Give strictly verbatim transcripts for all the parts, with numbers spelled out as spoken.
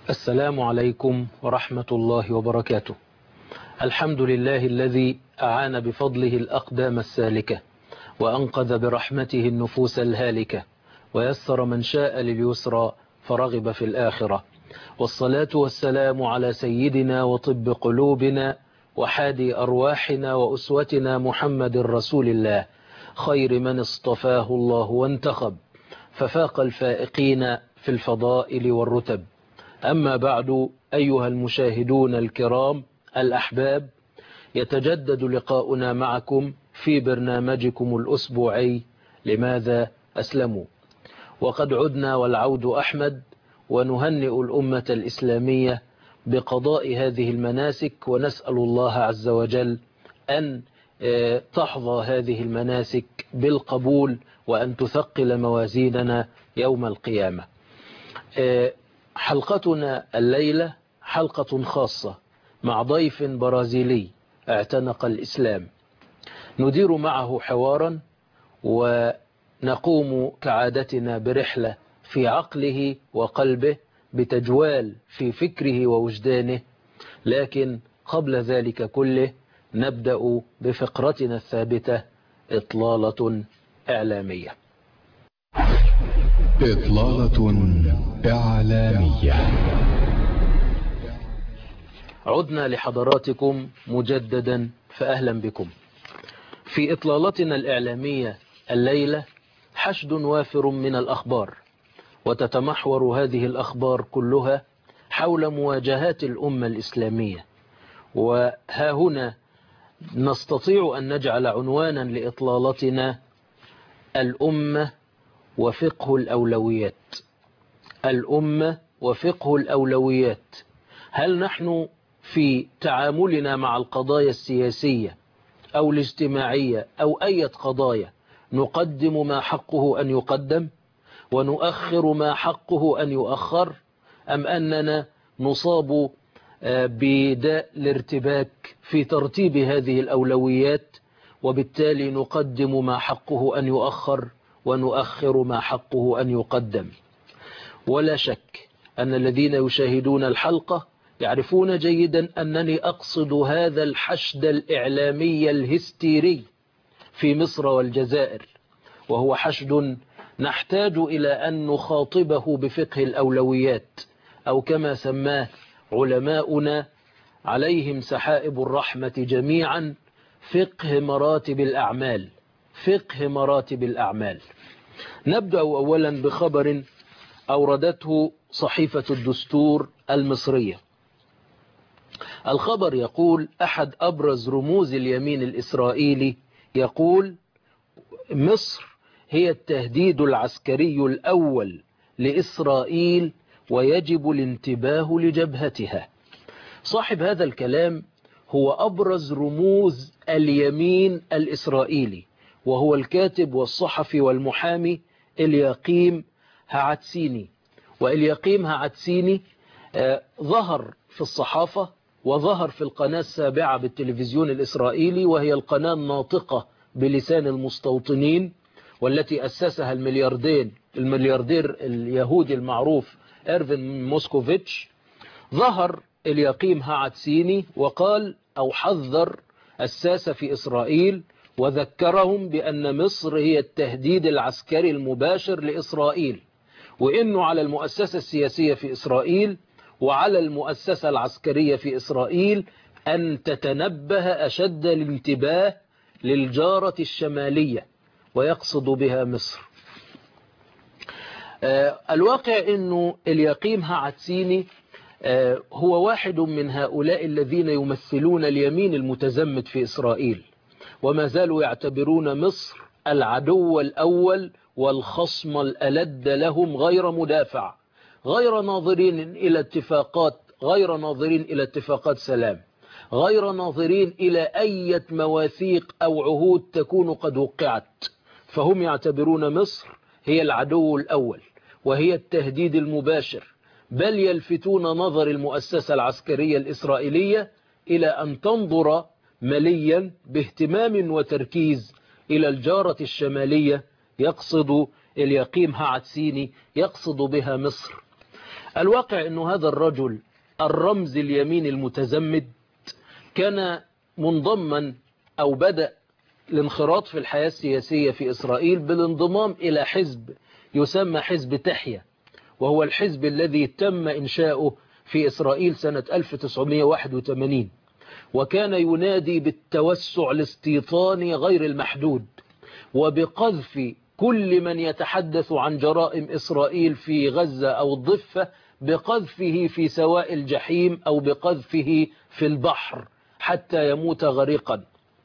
السلام عليكم ورحمة الله وبركاته. الحمد لله الذي أعان بفضله الأقدام السالكة، وأنقذ برحمته النفوس الهالكة، ويسر من شاء لليسرى فرغب في الآخرة. والصلاة والسلام على سيدنا وطب قلوبنا وحادي أرواحنا وأسوتنا محمد رسول الله، خير من اصطفاه الله وانتخب، ففاق الفائقين في الفضائل والرتب. أما بعد، أيها المشاهدون الكرام الأحباب، يتجدد لقاؤنا معكم في برنامجكم الأسبوعي لماذا أسلموا، وقد عدنا والعود أحمد، ونهنئ الأمة الإسلامية بقضاء هذه المناسك، ونسأل الله عز وجل أن تحظى هذه المناسك بالقبول، وأن تثقل موازيننا يوم القيامة. حلقتنا الليلة حلقة خاصة مع ضيف برازيلي اعتنق الإسلام، ندير معه حوارا ونقوم كعادتنا برحلة في عقله وقلبه، بتجوال في فكره ووجدانه. لكن قبل ذلك كله نبدأ بفقرتنا الثابتة، إطلالة إعلامية. إطلالة إعلامية. عدنا لحضراتكم مجددا، فأهلا بكم. في إطلالتنا الإعلامية الليلة حشد وافر من الأخبار، وتتمحور هذه الأخبار كلها حول مواجهات الأمة الإسلامية. وها هنا نستطيع أن نجعل عنوانا لإطلالتنا الأمة وفقه الأولويات. الأمة وفقه الأولويات. هل نحن في تعاملنا مع القضايا السياسية أو الاجتماعية أو أي قضايا نقدم ما حقه أن يقدم ونؤخر ما حقه أن يؤخر، أم أننا نصاب بداء الارتباك في ترتيب هذه الأولويات، وبالتالي نقدم ما حقه أن يؤخر ونؤخر ما حقه أن يقدم؟ ولا شك أن الذين يشاهدون الحلقة يعرفون جيدا أنني أقصد هذا الحشد الإعلامي الهستيري في مصر والجزائر، وهو حشد نحتاج إلى أن نخاطبه بفقه الأولويات، أو كما سماه علماؤنا عليهم سحائب الرحمة جميعا، فقه مراتب الأعمال. فقه مراتب الأعمال. نبدأ أولا بخبر أوردته صحيفة الدستور المصرية. الخبر يقول: أحد أبرز رموز اليمين الإسرائيلي يقول: مصر هي التهديد العسكري الأول لإسرائيل، ويجب الانتباه لجبهتها. صاحب هذا الكلام هو أبرز رموز اليمين الإسرائيلي، وهو الكاتب والصحفي والمحامي إلياقيم هعتسيني. وإلياقيم هعتسيني آه ظهر في الصحافة، وظهر في القناة السابعة بالتلفزيون الإسرائيلي، وهي القناة الناطقة بلسان المستوطنين، والتي أسسها الملياردير الملياردير اليهودي المعروف إيرفين موسكوفيتش. ظهر إلياقيم هعتسيني وقال أو حذر الساسة في إسرائيل، وذكرهم بأن مصر هي التهديد العسكري المباشر لإسرائيل، وإنه على المؤسسة السياسية في إسرائيل وعلى المؤسسة العسكرية في إسرائيل أن تتنبه أشد الانتباه للجارة الشمالية، ويقصد بها مصر. آه الواقع أنه إلياقيم هعتسيني آه هو واحد من هؤلاء الذين يمثلون اليمين المتزمت في إسرائيل، وما زالوا يعتبرون مصر العدو الأول والخصم الألد لهم، غير مدافع، غير ناظرين إلى اتفاقات غير ناظرين إلى اتفاقات سلام، غير ناظرين إلى أي مواثيق أو عهود تكون قد وقعت. فهم يعتبرون مصر هي العدو الأول وهي التهديد المباشر، بل يلفتون نظر المؤسسة العسكرية الإسرائيلية إلى أن تنظر مليا باهتمام وتركيز إلى الجارة الشمالية، يقصد إلياقيم هعتسيني يقصد بها مصر. الواقع أن هذا الرجل الرمز اليمين المتزمت كان منضما أو بدأ الانخراط في الحياة السياسية في إسرائيل بالانضمام إلى حزب يسمى حزب تحيا، وهو الحزب الذي تم إنشاؤه في إسرائيل سنة ألف وتسعمائة وواحد وثمانين، وكان ينادي بالتوسع الاستيطاني غير المحدود وبقذف كل من يتحدث عن جرائم إسرائيل في غزة أو الضفة بقذفه في سواء الجحيم أو بقذفه في البحر حتى يموت غريقا.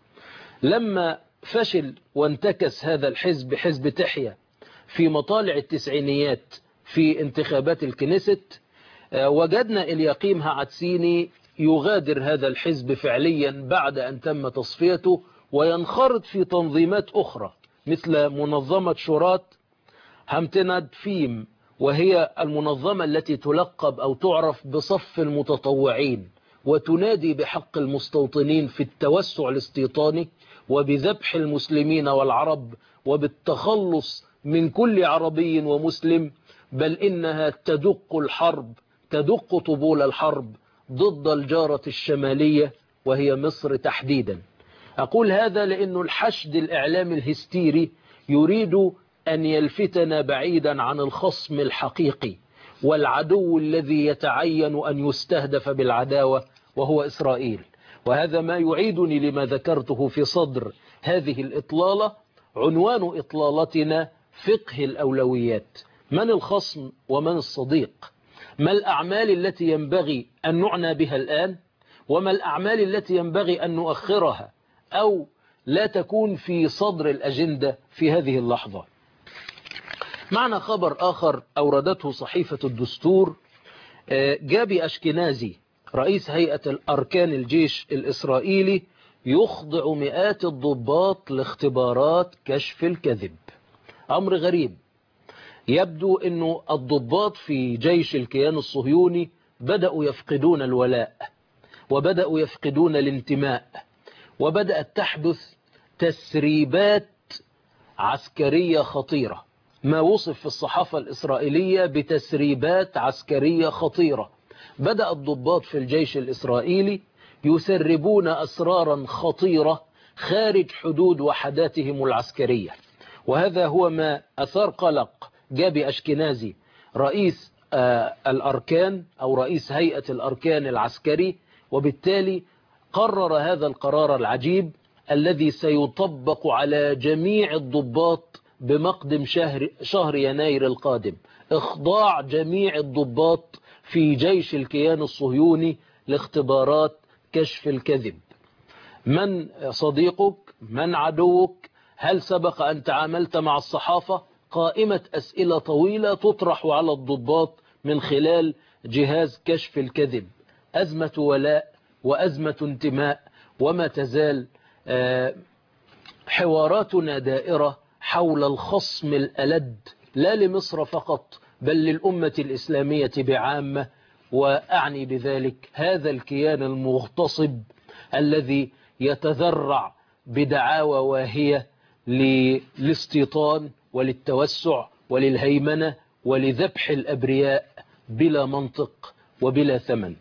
لما فشل وانتكس هذا الحزب حزب تحيا في مطالع التسعينيات في انتخابات الكنيست، وجدنا اليقيم هعتسيني يغادر هذا الحزب فعليا بعد أن تم تصفيته وينخرط في تنظيمات أخرى مثل منظمة شورات همتناد فيم، وهي المنظمة التي تلقب أو تعرف بصف المتطوعين، وتنادي بحق المستوطنين في التوسع الاستيطاني وبذبح المسلمين والعرب وبالتخلص من كل عربي ومسلم، بل إنها تدق الحرب تدق طبول الحرب ضد الجارة الشمالية وهي مصر تحديدا. أقول هذا لأن الحشد الإعلامي الهستيري يريد أن يلفتنا بعيدا عن الخصم الحقيقي والعدو الذي يتعين أن يستهدف بالعداوة وهو إسرائيل. وهذا ما يعيدني لما ذكرته في صدر هذه الإطلالة. عنوان إطلالتنا فقه الأولويات، من الخصم ومن الصديق، ما الأعمال التي ينبغي أن نعنى بها الآن، وما الأعمال التي ينبغي أن نؤخرها أو لا تكون في صدر الأجندة في هذه اللحظة. معنا خبر آخر أوردته صحيفة الدستور. جابي أشكنازي رئيس هيئة الأركان الجيش الإسرائيلي يخضع مئات الضباط لاختبارات كشف الكذب. أمر غريب. يبدو أنه الضباط في جيش الكيان الصهيوني بدأوا يفقدون الولاء وبدأوا يفقدون الانتماء، وبدأت تحدث تسريبات عسكرية خطيرة، ما وصف في الصحافة الإسرائيلية بتسريبات عسكرية خطيرة. بدأ الضباط في الجيش الإسرائيلي يسربون أسرارا خطيرة خارج حدود وحداتهم العسكرية، وهذا هو ما أثار قلق جابي أشكنازي رئيس آه الأركان أو رئيس هيئة الأركان العسكري، وبالتالي قرر هذا القرار العجيب الذي سيطبق على جميع الضباط بمقدم شهر, شهر يناير القادم، إخضاع جميع الضباط في جيش الكيان الصهيوني لاختبارات كشف الكذب. من صديقك؟ من عدوك؟ هل سبق أن تعاملت مع الصحافة؟ قائمة أسئلة طويلة تطرح على الضباط من خلال جهاز كشف الكذب. أزمة ولاء وأزمة انتماء، وما تزال حواراتنا دائرة حول الخصم الألد لا لمصر فقط بل للأمة الإسلامية بعامة، وأعني بذلك هذا الكيان المغتصب الذي يتذرع بدعاوى واهية للاستيطان وللتوسع وللهيمنة ولذبح الأبرياء بلا منطق وبلا ثمن.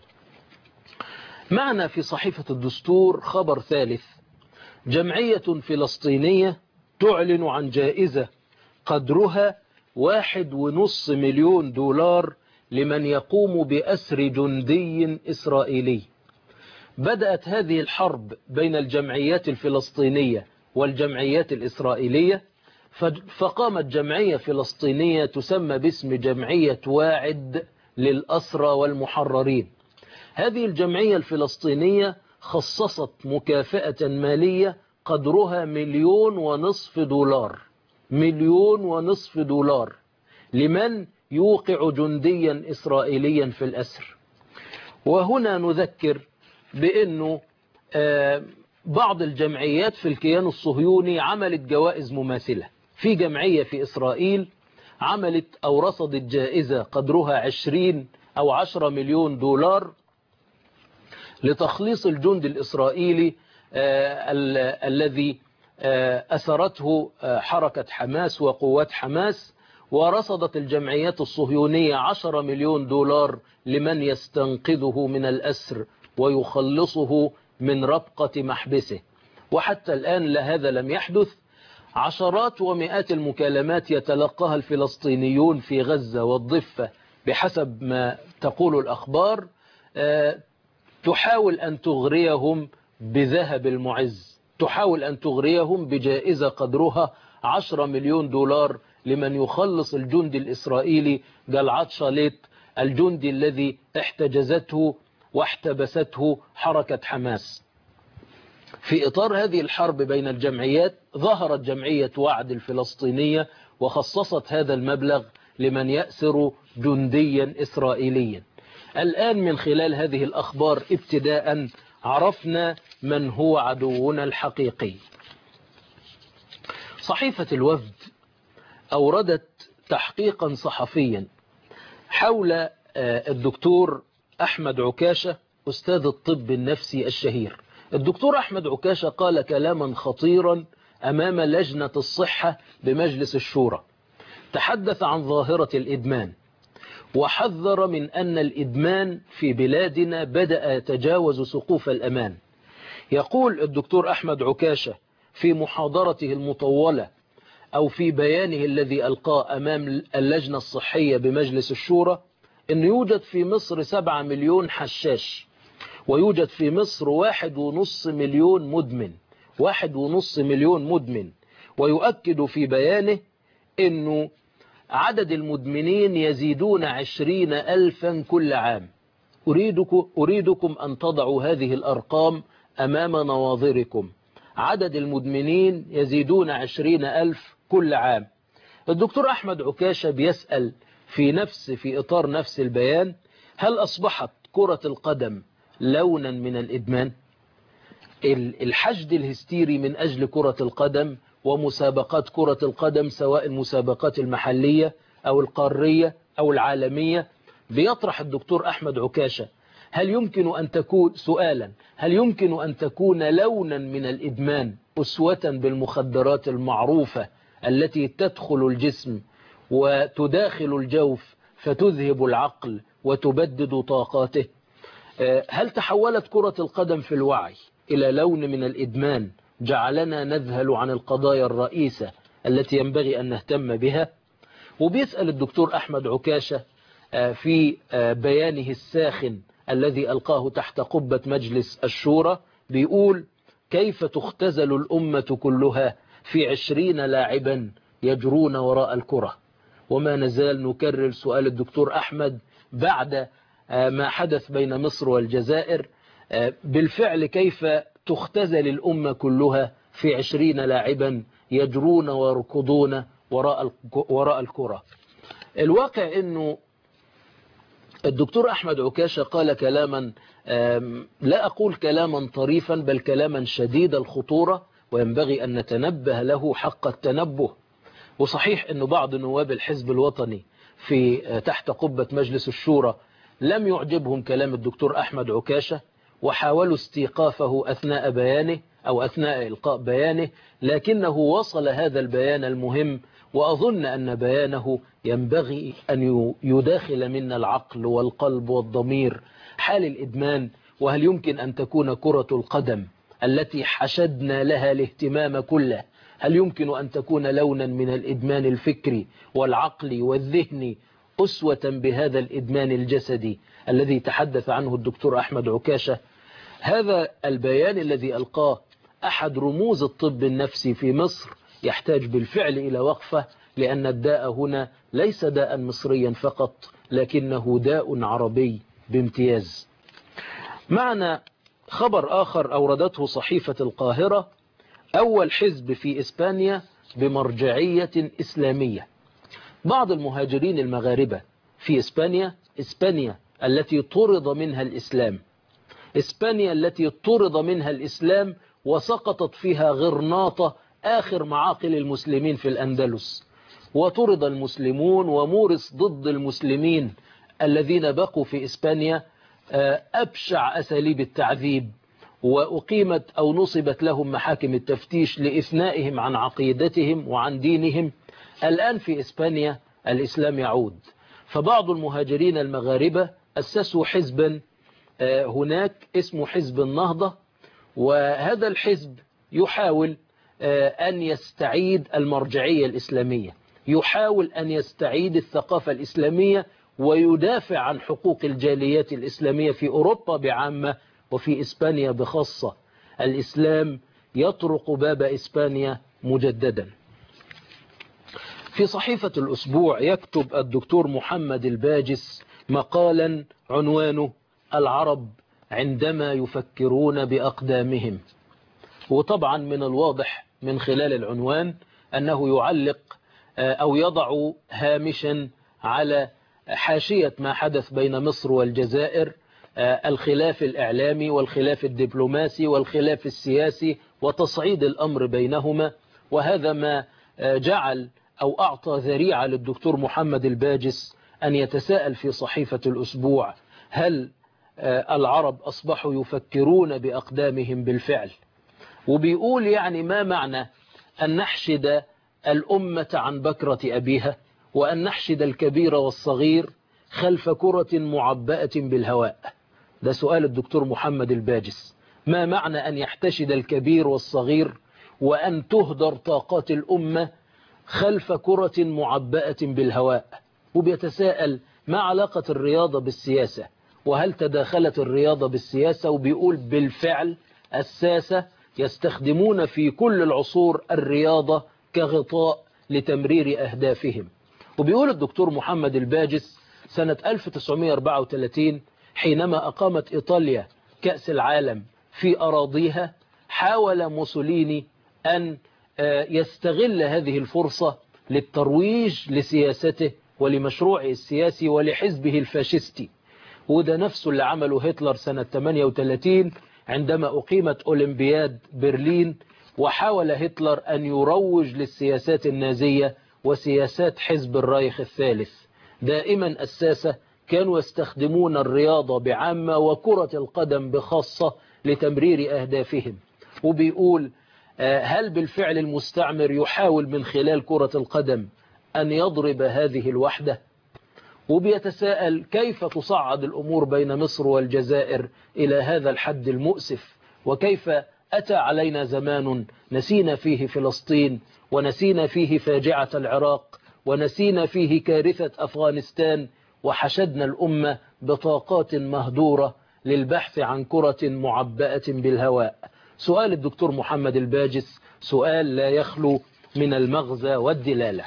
معنا في صحيفة الدستور خبر ثالث. جمعية فلسطينية تعلن عن جائزة قدرها واحد ونص مليون دولار لمن يقوم بأسر جندي إسرائيلي. بدأت هذه الحرب بين الجمعيات الفلسطينية والجمعيات الإسرائيلية، فقامت جمعية فلسطينية تسمى باسم جمعية واعد للأسرى والمحررين. هذه الجمعية الفلسطينية خصصت مكافأة مالية قدرها مليون ونصف دولار مليون ونصف دولار لمن يوقع جنديا إسرائيليا في الأسر. وهنا نذكر بأنه بعض الجمعيات في الكيان الصهيوني عملت جوائز مماثلة. في جمعية في إسرائيل عملت أو رصدت جائزة قدرها عشرين أو عشرة مليون دولار لتخليص الجند الإسرائيلي الذي أسرته حركة حماس وقوات حماس، ورصدت الجمعيات الصهيونية عشرة مليون دولار لمن يستنقذه من الأسر ويخلصه من ربقة محبسه، وحتى الآن لا هذا لم يحدث. عشرات ومئات المكالمات يتلقاها الفلسطينيون في غزة والضفة بحسب ما تقول الأخبار، تحاول أن تغريهم بذهب المعز، تحاول أن تغريهم بجائزة قدرها عشرة مليون دولار لمن يخلص الجندي الإسرائيلي جلعاد شاليت، الجندي الذي احتجزته واحتبسته حركة حماس. في إطار هذه الحرب بين الجمعيات ظهرت جمعية وعد الفلسطينية وخصصت هذا المبلغ لمن يأسر جنديا إسرائيليا. الآن من خلال هذه الأخبار ابتداء عرفنا من هو عدونا الحقيقي. صحيفة الوفد أوردت تحقيقا صحفيا حول الدكتور أحمد عكاشة أستاذ الطب النفسي الشهير. الدكتور أحمد عكاشة قال كلاما خطيرا أمام لجنة الصحة بمجلس الشورى، تحدث عن ظاهرة الإدمان وحذر من أن الإدمان في بلادنا بدأ يتجاوز سقوف الأمان. يقول الدكتور أحمد عكاشة في محاضرته المطولة أو في بيانه الذي ألقاه أمام اللجنة الصحية بمجلس الشورى أن يوجد في مصر سبعة مليون حشاش، ويوجد في مصر واحد ونص مليون مدمن، واحد ونص مليون مدمن. ويؤكد في بيانه أنه عدد المدمنين يزيدون عشرين ألفا كل عام. أريدكم, أريدكم أن تضعوا هذه الأرقام أمام نواظركم، عدد المدمنين يزيدون عشرين ألف كل عام. الدكتور أحمد عكاشة بيسأل في نفس في إطار نفس البيان: هل أصبحت كرة القدم لونا من الإدمان؟ الحشد الهستيري من أجل كرة القدم ومسابقات كرة القدم سواء المسابقات المحلية أو القارية أو العالمية، بيطرح الدكتور أحمد عكاشة: هل يمكن أن تكون سؤالا هل يمكن أن تكون لونا من الإدمان أسوة بالمخدرات المعروفة التي تدخل الجسم وتداخل الجوف فتذهب العقل وتبدد طاقاته؟ هل تحولت كرة القدم في الوعي إلى لون من الإدمان جعلنا نذهل عن القضايا الرئيسة التي ينبغي أن نهتم بها؟ وبيسأل الدكتور أحمد عكاشة في بيانه الساخن الذي ألقاه تحت قبة مجلس الشورى، بيقول: كيف تختزل الأمة كلها في عشرين لاعبا يجرون وراء الكرة؟ وما نزال نكرر سؤال الدكتور أحمد بعد ما حدث بين مصر والجزائر. بالفعل كيف تختزل الأمة كلها في عشرين لاعبا يجرون ويركضون وراء وراء الكرة؟ الواقع أنه الدكتور أحمد عكاشة قال كلاما، لا أقول كلاما طريفا، بل كلاما شديد الخطورة وينبغي أن نتنبه له حق التنبه. وصحيح أن بعض نواب الحزب الوطني في تحت قبة مجلس الشورى لم يعجبهم كلام الدكتور أحمد عكاشة وحاولوا استيقافه أثناء بيانه أو أثناء إلقاء بيانه، لكنه وصل هذا البيان المهم، وأظن أن بيانه ينبغي أن يداخل منا العقل والقلب والضمير حال الإدمان. وهل يمكن أن تكون كرة القدم التي حشدنا لها الاهتمام كله، هل يمكن أن تكون لونا من الإدمان الفكري والعقلي والذهني أسوة بهذا الإدمان الجسدي الذي تحدث عنه الدكتور أحمد عكاشة؟ هذا البيان الذي ألقاه أحد رموز الطب النفسي في مصر يحتاج بالفعل إلى وقفة، لأن الداء هنا ليس داء مصريا فقط، لكنه داء عربي بامتياز. معنا خبر آخر أوردته صحيفة القاهرة: أول حزب في إسبانيا بمرجعية إسلامية. بعض المهاجرين المغاربة في إسبانيا، إسبانيا التي طرد منها الإسلام، إسبانيا التي طرد منها الإسلام وسقطت فيها غرناطة آخر معاقل المسلمين في الأندلس، وطرد المسلمون ومورس ضد المسلمين الذين بقوا في إسبانيا أبشع أساليب التعذيب، وأقيمت أو نصبت لهم محاكم التفتيش لإثنائهم عن عقيدتهم وعن دينهم. الآن في إسبانيا الإسلام يعود. فبعض المهاجرين المغاربة أسسوا حزبا هناك اسمه حزب النهضة، وهذا الحزب يحاول أن يستعيد المرجعية الإسلامية، يحاول أن يستعيد الثقافة الإسلامية ويدافع عن حقوق الجاليات الإسلامية في أوروبا بعامة وفي إسبانيا بخاصة. الإسلام يطرق باب إسبانيا مجددا. في صحيفة الأسبوع يكتب الدكتور محمد الباجس مقالا عنوانه العرب عندما يفكرون بأقدامهم. وطبعا من الواضح من خلال العنوان أنه يعلق أو يضع هامشا على حاشية ما حدث بين مصر والجزائر، الخلاف الإعلامي والخلاف الدبلوماسي والخلاف السياسي وتصعيد الأمر بينهما. وهذا ما جعل أو أعطى ذريعة للدكتور محمد الباجس أن يتساءل في صحيفة الأسبوع: هل العرب أصبحوا يفكرون بأقدامهم بالفعل؟ وبيقول يعني ما معنى أن نحشد الأمة عن بكرة أبيها، وأن نحشد الكبير والصغير خلف كرة معبأة بالهواء؟ ده سؤال الدكتور محمد الباجس. ما معنى أن يحتشد الكبير والصغير وأن تهدر طاقات الأمة خلف كرة معبأة بالهواء؟ وبيتساءل ما علاقة الرياضة بالسياسة، وهل تداخلت الرياضة بالسياسة؟ وبيقول بالفعل الساسة يستخدمون في كل العصور الرياضة كغطاء لتمرير أهدافهم. وبيقول الدكتور محمد الباجس سنة ألف وتسعمائة وأربعة وثلاثين حينما أقامت إيطاليا كأس العالم في أراضيها، حاول موسوليني أن يستغل هذه الفرصة للترويج لسياسته ولمشروعه السياسي ولحزبه الفاشستي. وده نفسه اللي عمله هتلر سنة ثمانية وثلاثين عندما أقيمت أولمبياد برلين، وحاول هتلر أن يروج للسياسات النازية وسياسات حزب الرايخ الثالث. دائما الساسة كانوا يستخدمون الرياضة بعامة وكرة القدم بخاصة لتمرير أهدافهم. وبيقول هل بالفعل المستعمر يحاول من خلال كرة القدم أن يضرب هذه الوحدة؟ وبيتساءل كيف تصعد الأمور بين مصر والجزائر إلى هذا الحد المؤسف، وكيف أتى علينا زمان نسينا فيه فلسطين، ونسينا فيه فاجعة العراق، ونسينا فيه كارثة أفغانستان، وحشدنا الأمة بطاقات مهدورة للبحث عن كرة معبأة بالهواء. سؤال الدكتور محمد الباجس سؤال لا يخلو من المغزى والدلالة.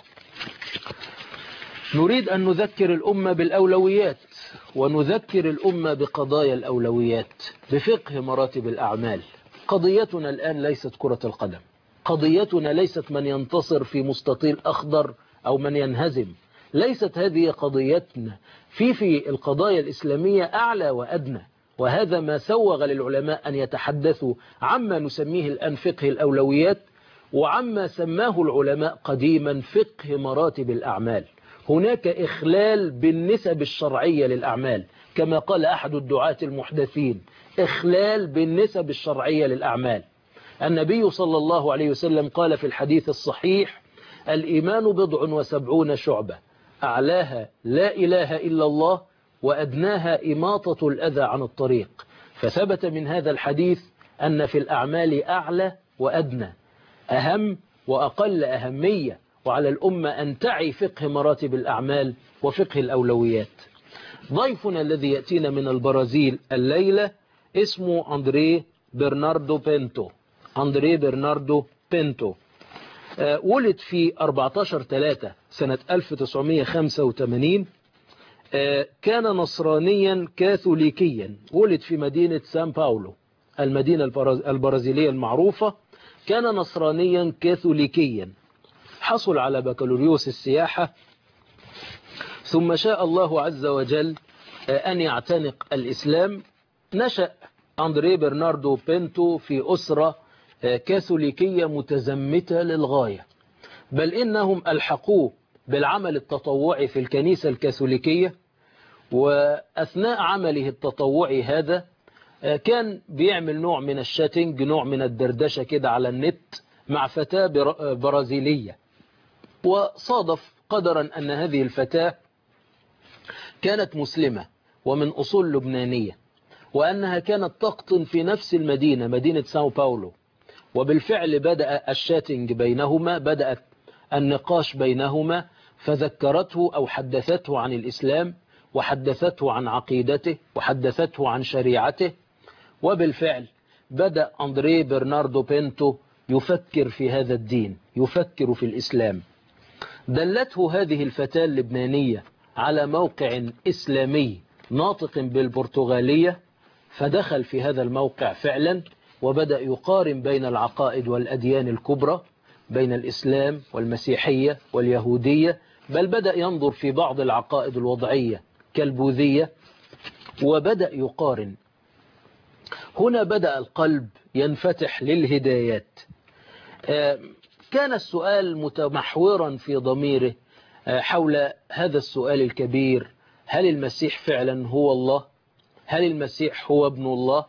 نريد أن نذكر الأمة بالأولويات، ونذكر الأمة بقضايا الأولويات، بفقه مراتب الأعمال. قضيتنا الآن ليست كرة القدم، قضيتنا ليست من ينتصر في مستطيل أخضر أو من ينهزم، ليست هذه قضيتنا. في في القضايا الإسلامية أعلى وأدنى، وهذا ما سوغ للعلماء أن يتحدثوا عما نسميه الآن فقه الأولويات، وعما سماه العلماء قديما فقه مراتب الأعمال. هناك إخلال بالنسب الشرعية للأعمال، كما قال أحد الدعاة المحدثين: إخلال بالنسب الشرعية للأعمال. النبي صلى الله عليه وسلم قال في الحديث الصحيح: الإيمان بضع وسبعون شعبة، أعلاها لا إله إلا الله، وأدناها إماطة الأذى عن الطريق. فثبت من هذا الحديث أن في الأعمال أعلى وأدنى، أهم وأقل أهمية، وعلى الأمة أن تعي فقه مراتب الأعمال وفقه الأولويات. ضيفنا الذي يأتينا من البرازيل الليلة اسمه أندري برناردو بينتو. أندري برناردو بينتو أه ولد في أربعة عشر ثلاثة سنة ألف وتسعمائة وخمسة وثمانين. أه كان نصرانيا كاثوليكيا، ولد في مدينة سان باولو المدينة البرازيلية المعروفة. كان نصرانيا كاثوليكيا، حصل على بكالوريوس السياحة، ثم شاء الله عز وجل أن يعتنق الإسلام. نشأ أندري برناردو بينتو في أسرة كاثوليكية متزمتة للغاية، بل إنهم ألحقوه بالعمل التطوعي في الكنيسة الكاثوليكية. وأثناء عمله التطوعي هذا كان بيعمل نوع من الشاتنج، نوع من الدردشة كده على النت مع فتاة برازيلية، وصادف قدرا أن هذه الفتاة كانت مسلمة ومن أصول لبنانية، وأنها كانت تقطن في نفس المدينة، مدينة ساو باولو. وبالفعل بدأ الشاتنج بينهما، بدأت النقاش بينهما، فذكرته أو حدثته عن الإسلام، وحدثته عن عقيدته، وحدثته عن شريعته. وبالفعل بدأ أندري برناردو بينتو يفكر في هذا الدين، يفكر في الإسلام. دلته هذه الفتاة اللبنانية على موقع إسلامي ناطق بالبرتغالية، فدخل في هذا الموقع فعلا، وبدأ يقارن بين العقائد والأديان الكبرى، بين الإسلام والمسيحية واليهودية، بل بدأ ينظر في بعض العقائد الوضعية كالبوذية، وبدأ يقارن. هنا بدأ القلب ينفتح للهدايات. كان السؤال متمحورا في ضميره حول هذا السؤال الكبير: هل المسيح فعلا هو الله؟ هل المسيح هو ابن الله؟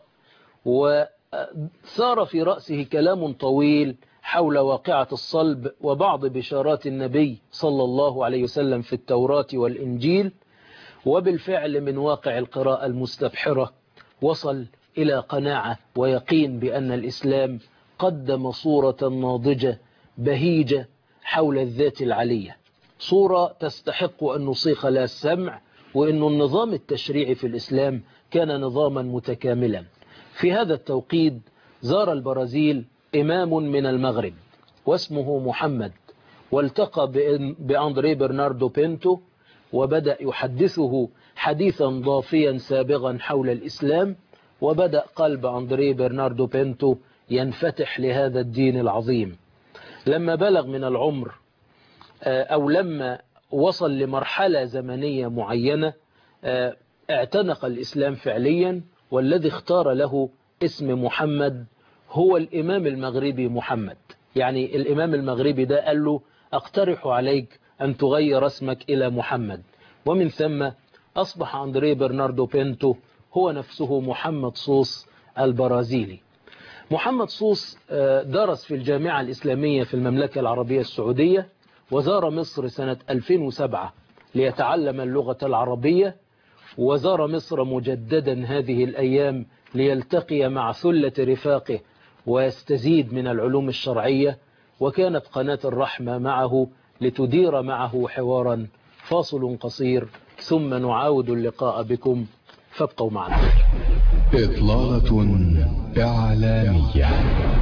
وثار في رأسه كلام طويل حول واقعة الصلب وبعض بشارات النبي صلى الله عليه وسلم في التوراة والإنجيل. وبالفعل من واقع القراءة المستبحرة وصل إلى قناعة ويقين بأن الإسلام قدم صورة ناضجة بهيجة حول الذات العلية، صورة تستحق أن نصيغ لها السمع، وأن النظام التشريعي في الإسلام كان نظاما متكاملا. في هذا التوقيت زار البرازيل إمام من المغرب واسمه محمد، والتقى بأندري برناردو بينتو، وبدأ يحدثه حديثا ضافيا سابغا حول الإسلام. وبدأ قلب أندري برناردو بينتو ينفتح لهذا الدين العظيم. لما بلغ من العمر أو لما وصل لمرحلة زمنية معينة اعتنق الإسلام فعليا، والذي اختار له اسم محمد هو الإمام المغربي محمد. يعني الإمام المغربي ده قال له: أقترح عليك أن تغير اسمك إلى محمد. ومن ثم أصبح أندري برناردو بينتو هو نفسه محمد صوص البرازيلي. محمد صوص درس في الجامعة الإسلامية في المملكة العربية السعودية، وزار مصر سنة ألفين وسبعة ليتعلم اللغة العربية، وزار مصر مجددا هذه الأيام ليلتقي مع ثلة رفاقه ويستزيد من العلوم الشرعية. وكانت قناة الرحمة معه لتدير معه حوارا. فاصل قصير ثم نعاود اللقاء بكم، فابقوا معنا. إطلالة إعلامية.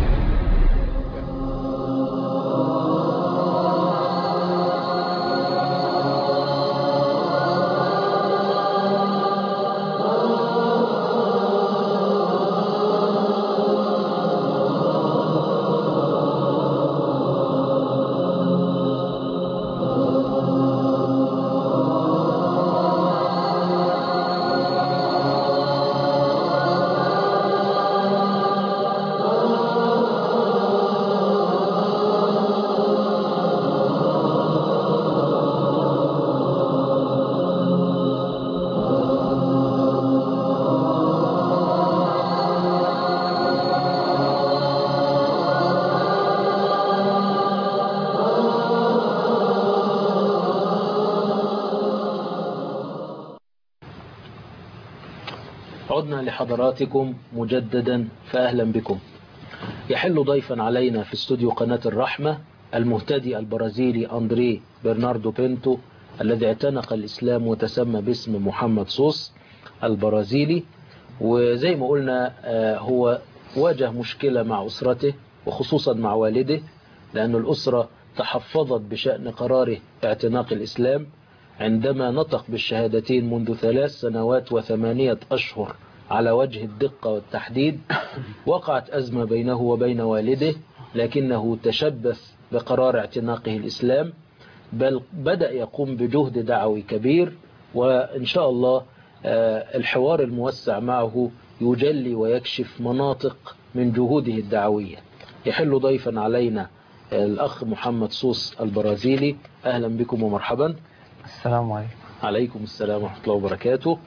عدنا لحضراتكم مجددا، فأهلا بكم. يحل ضيفا علينا في استوديو قناة الرحمة المهتدي البرازيلي أندري برناردو بينتو، الذي اعتنق الإسلام وتسمى باسم محمد صوص البرازيلي. وزي ما قلنا هو واجه مشكلة مع أسرته، وخصوصا مع والده، لأن الأسرة تحفظت بشأن قراره اعتناق الإسلام عندما نطق بالشهادتين منذ ثلاث سنوات وثمانية أشهر على وجه الدقة والتحديد. وقعت أزمة بينه وبين والده، لكنه تشبث بقرار اعتناقه الإسلام، بل بدأ يقوم بجهد دعوي كبير. وإن شاء الله الحوار الموسع معه يجلي ويكشف مناطق من جهوده الدعوية. يحل ضيفا علينا الأخ محمد صوص البرازيلي. أهلا بكم ومرحبا. السلام عليكم. عليكم السلام ورحمة الله وبركاته.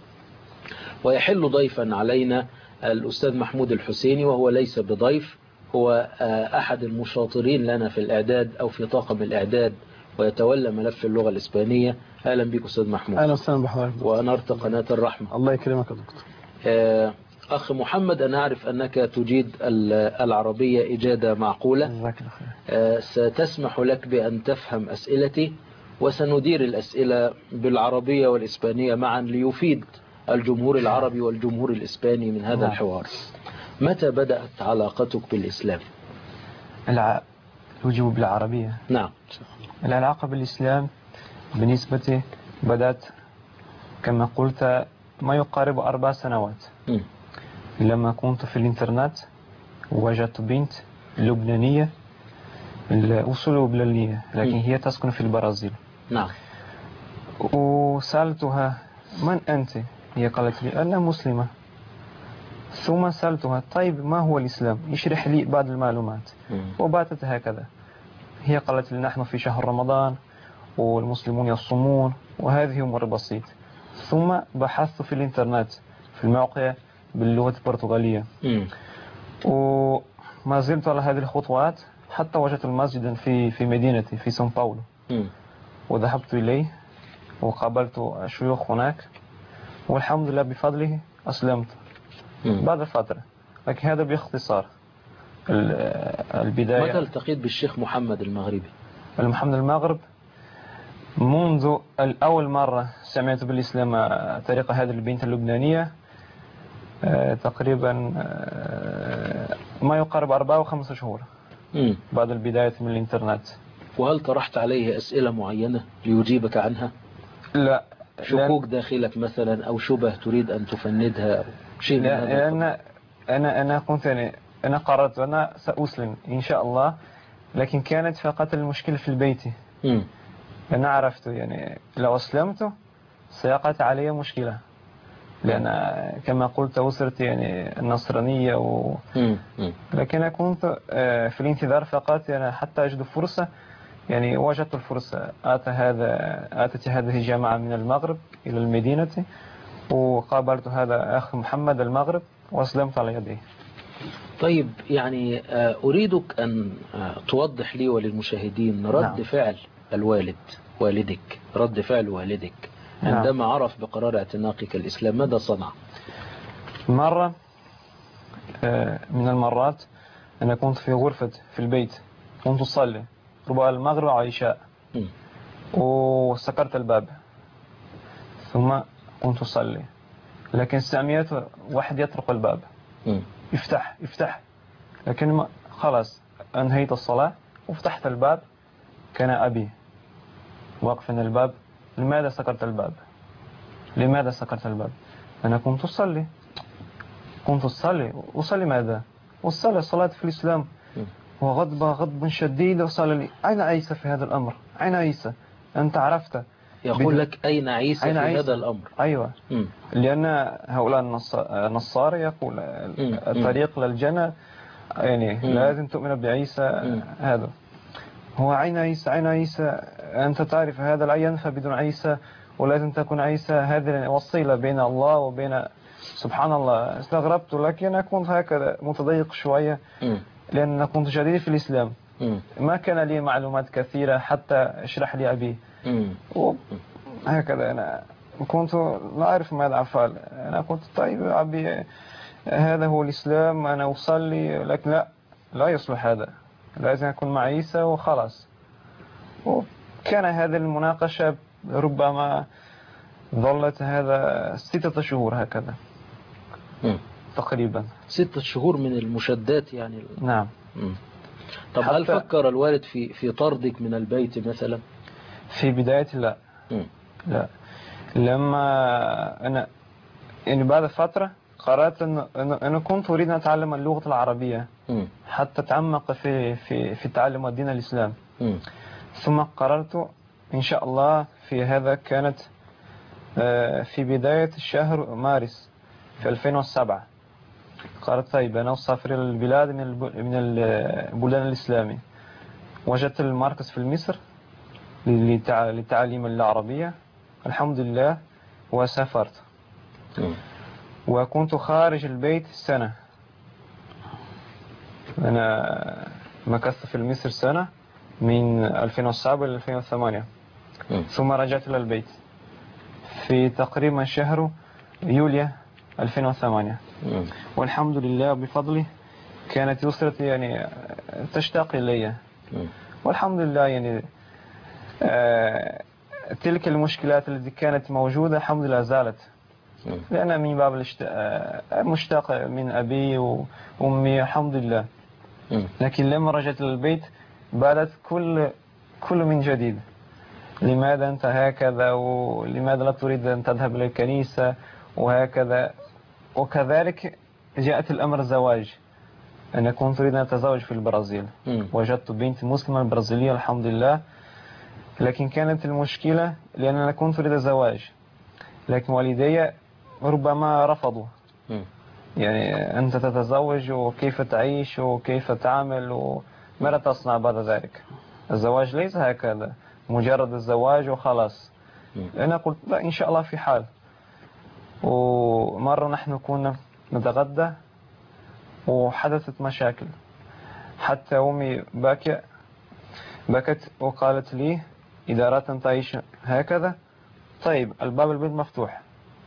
ويحل ضيفا علينا الأستاذ محمود الحسيني، وهو ليس بضيف، هو أحد المشاطرين لنا في الإعداد أو في طاقم الإعداد ويتولى ملف اللغة الإسبانية. أهلا بك أستاذ محمود. أهلا وسهلا بحضرتك. ونرت قناة الرحمة. الله يكرمك يا دكتور. آه، أخ محمد، أنا أعرف أنك تجيد العربية إجادة معقولة. آه، ستسمح لك بأن تفهم أسئلتي، وسندير الأسئلة بالعربية والإسبانية معا ليفيد الجمهور العربي والجمهور الإسباني من هذا الحوار. متى بدأت علاقتك بالإسلام؟ الع... أجيب بالعربية. نعم. العلاقة بالإسلام بالنسبة بدأت كما قلت ما يقارب أربع سنوات. م. لما كنت في الإنترنت وجدت بنت لبنانية، الأصول لبنانية لكن م. هي تسكن في البرازيل. نعم. وسألتها من أنت؟ هي قالت لي أنا مسلمة. ثم سألتها طيب ما هو الإسلام؟ اشرح لي بعض المعلومات. م. وباتت هكذا. هي قالت لي نحن في شهر رمضان والمسلمون يصومون، وهذه أمور بسيط. ثم بحثت في الإنترنت في الموقع باللغة البرتغالية، م. وما زلت على هذه الخطوات حتى وجدت المسجد في في مدينتي في سان باولو، م. وذهبت إليه وقابلت الشيوخ هناك، والحمد لله بفضله أسلمت م. بعد فترة. لكن هذا باختصار البداية. متى التقيت بالشيخ محمد المغربي؟ محمد المغرب منذ الأول مرة سمعت بالإسلام طريقة هذه البنت اللبنانية تقريبا ما يقارب أربعة أو خمسة شهور م. بعد البداية من الإنترنت. وهل طرحت عليه أسئلة معينة ليجيبك عنها؟ لا. شكوك داخلك مثلا أو شبه تريد أن تفندها أو شيء من هذا؟ أنا أنا أنا كنت يعني أنا قررت أنا سأسلم إن شاء الله، لكن كانت فقط المشكلة في البيت. م. أنا عرفت يعني لو أسلمت سيقع علي مشكلة، لأن كما قلت أسرتي يعني النصرانية و... لكن أنا كنت في الانتظار فقط يعني حتى أجد فرصة. يعني وجدت الفرصة، آتى هذا آتت هذه الجامعة من المغرب إلى المدينة، وقابلت هذا أخ محمد المغرب وأسلمت على يديه. طيب يعني أريدك أن توضح لي وللمشاهدين رد نعم. فعل الوالد والدك، رد فعل والدك عندما نعم. عرف بقرار اعتناقك الإسلام، ماذا صنع؟ مرة من المرات أنا كنت في غرفة في البيت، كنت أصلي ربع المغرب وعشاء، وسكرت الباب ثم كنت أصلي، لكن سمعت واحد يطرق الباب م. افتح افتح، لكن ما خلاص أنهيت الصلاة وفتحت الباب، كان أبي واقف عند الباب. لماذا سكرت الباب؟ لماذا سكرت الباب؟ أنا كنت أصلي كنت أصلي أصلي ماذا؟ أصلي صلاة في الإسلام. وغضب غضب شديد وصال لي أين عيسى في هذا الأمر؟ أين عيسى؟ أنت عرفت. يقول لك أين عيسى أين في عيسى؟ هذا الأمر. أيوة. م. لأن هؤلاء النصارى يقول الطريق م. للجنة يعني م. لازم تؤمن بعيسى. م. هذا هو أين عيسى؟ أين عيسى؟ أنت تعرف هذا لا ينفع بدون عيسى، ولازم تكون عيسى هذه وصيلة بين الله وبين. سبحان الله استغربت، لكن أنا كنت هكذا متضايق شوية م. لأن كنت جديد في الإسلام، م. ما كان لي معلومات كثيرة حتى اشرح لي أبي. هكذا أنا كنت لا أعرف ماذا أفعل. أنا كنت طيب أبي هذا هو الإسلام، أنا أصلي، لكن لا لا يصلح هذا، لازم أكون مع عيسى وخلاص. وكان هذه المناقشة ربما ظلت هذا ستة شهور هكذا م. تقريبا ستة شهور من المشدات يعني. نعم. م. طب هل فكر الوالد في في طردك من البيت مثلا؟ في بداية لا م. لا لما أنا يعني بعد فترة قررت أن أنا كنت أريد أن أتعلم اللغة العربية م. حتى أتعمق في في في تعلم الدين الإسلام. م. ثم قررت إن شاء الله في هذا كانت في بداية الشهر مارس في ألفين وسبعة قررت طيب أنا أسافر إلى البلاد من من البلدان الإسلامي. وجدت المركز في مصر للتعليم العربية الحمد لله، وسافرت وكنت خارج البيت سنة. أنا مكثت في مصر سنة من ألفين وسبعة إلى ألفين وثمانية. م. ثم رجعت إلى البيت في تقريبا شهر يوليو ألفين وثمانية. م. والحمد لله بفضله كانت أسرتي يعني تشتاق إلي، والحمد لله يعني آه تلك المشكلات التي كانت موجودة الحمد لله زالت، لأن من باب المشتاق من أبي وأمي الحمد لله. لكن لما رجعت للبيت بدأت كل كل من جديد. لماذا أنت هكذا، ولماذا لا تريد أن تذهب إلى الكنيسة وهكذا. وكذلك جاءت الأمر زواج. أنا كنت أريد أن أتزوج في البرازيل، وجدت بنت مسلمة برازيلية الحمد لله. لكن كانت المشكلة لأن أنا كنت أريد الزواج، لكن والدي ربما رفضوا. يعني أنت تتزوج وكيف تعيش وكيف تعمل وماذا تصنع بعد ذلك؟ الزواج ليس هكذا مجرد الزواج وخلاص. أنا قلت لا إن شاء الله في حال. ومرة نحن كنا نتغدى وحدثت مشاكل، حتى أمي باكية بكت وقالت لي إذا أردت أن تعيش هكذا طيب الباب البيت مفتوح.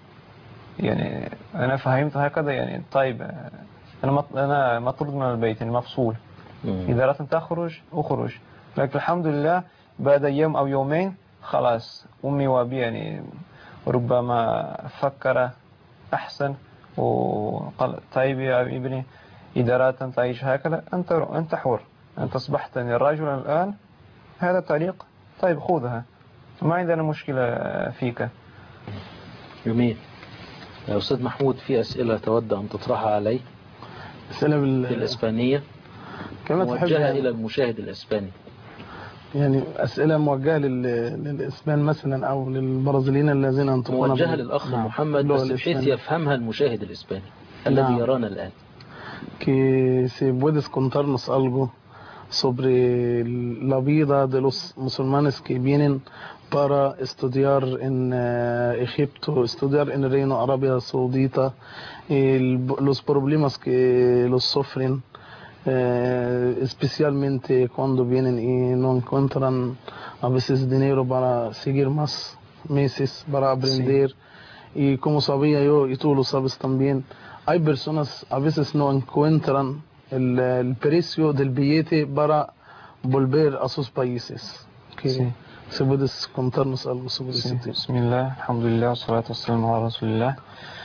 يعني أنا فهمت هكذا يعني طيب أنا أنا مطرود من البيت يعني مفصول. إذا أردت أن تخرج أخرج. لكن الحمد لله بعد يوم أو يومين خلاص أمي وأبي يعني ربما فكر أحسن وقال طيب يا ابني إذا أردت أن تعيش هكذا أنت أنت حر، أنت أصبحت رجلا الآن، هذا طريق طيب خذها، ما عندنا مشكلة فيك. جميل. يا أستاذ محمود في أسئلة تود أن تطرحها علي؟ أسئلة بال... في الإسبانية كما موجهة تحب إلى المشاهد الإسباني. يعني أسئلة موجهة لل... للإسبان مثلا أو للبرازيليين الذين ينطقون موجهة بال... للأخ نعم. محمد بس بحيث يفهمها المشاهد الإسباني الذي نعم. يرانا الآن. Que se puedes contarnos algo sobre la vida de los musulmanes que vienen para estudiar en uh, Egipto, estudiar en el Reino Arabia Saudita, el, los problemas que los sufren, uh, especialmente cuando vienen y no encuentran a veces dinero para seguir más meses, para aprender. Sí. Y como sabía yo, y tú lo sabes también, hay personas a veces no encuentran el, el precio del billete para volver a sus países. Que sí. ¿Se puedes contarnos algo sobre sí. ese tema? Bismillah, alhamdulillah, salatu wassalamu ala rasulillah.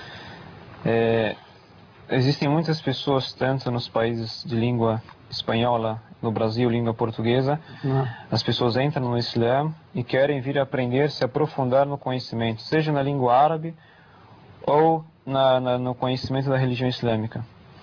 É, existem muitas pessoas, tanto nos países de língua espanhola, no Brasil, língua portuguesa, não. As pessoas entram no Islã e querem vir aprender, se aprofundar no conhecimento, seja na língua árabe ou na, na, no conhecimento da religião islâmica.